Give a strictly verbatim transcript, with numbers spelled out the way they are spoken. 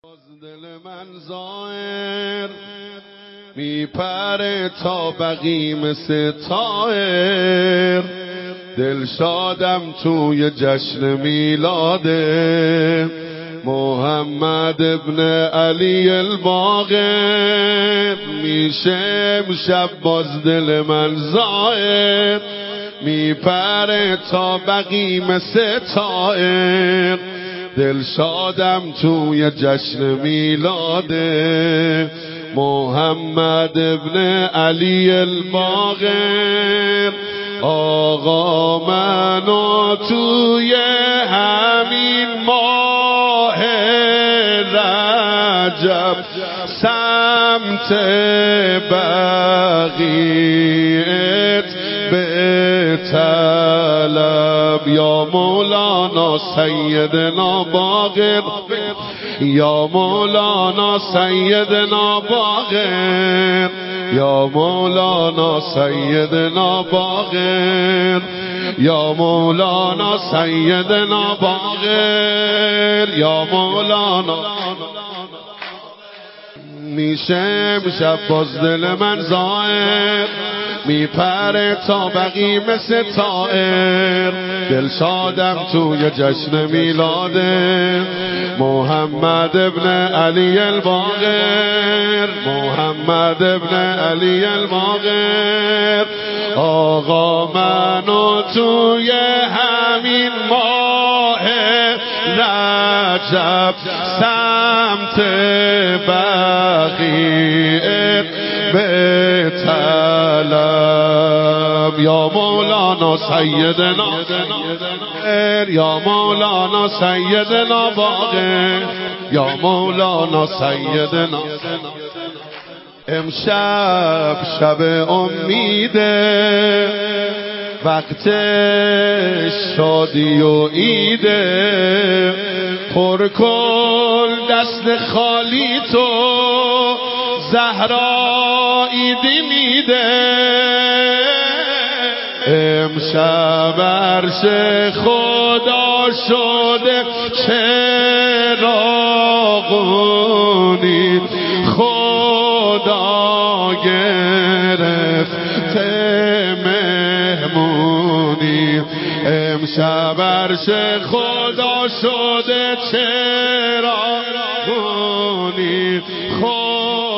باز دل من زائر میپره تا بقی مثل طائر، دل شادم توی جشن میلاده محمد ابن علی الباقر. میشه امشب باز دل من زائر میپره تا بقی مثل طائر، دل شادم توی جشن میلاده محمد ابن علی الباقر. آقا منو توی همین ماه رجب سمت بقیت به طلب، یا مولانا سیدنا باقر، یا مولانا سیدنا باقر، یا مولانا سیدنا باقر، یا مولانا سیدنا باقر، یا مولانا. میشه امشب باز دل من زائر میپره تا بقی مثل طائر، دل شادم توی جشن میلاده محمد ابن علی الباقر، محمد ابن علی الباقر. آقا منو توی همین ماه رجب سمت بقیت به طلب، یا مولانا سیدنا یا مولانا سیدنا باقر، یا مولانا سیدنا. امشب شب امیده، وقت شادی و عیده، پر کن دست خالی تو زهرا عیدی میده. امشب عرش خدا شده چراغونی، خدا گرفته مهمونی. امشب عرش خدا شده چراغونی، خدا